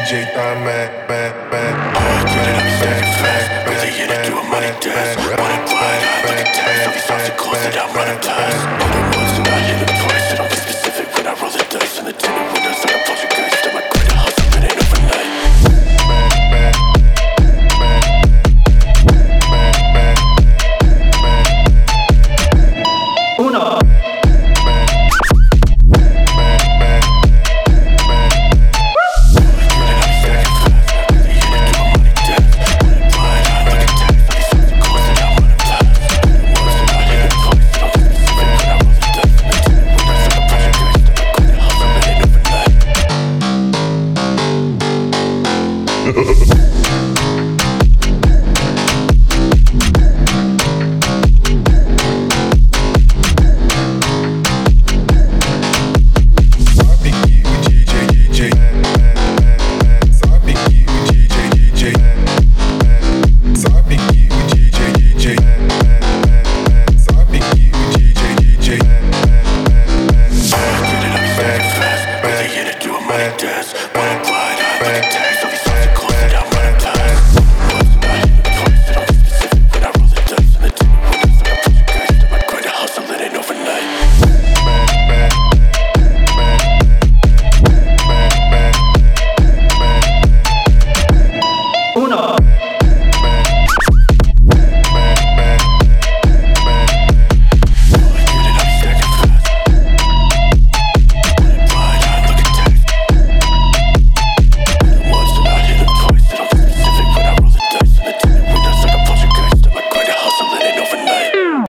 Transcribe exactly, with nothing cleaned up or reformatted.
J tá mad, mad, mad. I get it, I'm stacking fast. Really in it, do a money dance. Wanna blind, I look at tax. All these obstacles that I'm running past. Other roads and I hit them twice. And I'll get specific when I roll the dice. And the tinted windows like a poltergeist. I'm a great hustle, it ain't overnight. Mad, mad, mad, mad, mad, mad. Uno. Ha ha ha.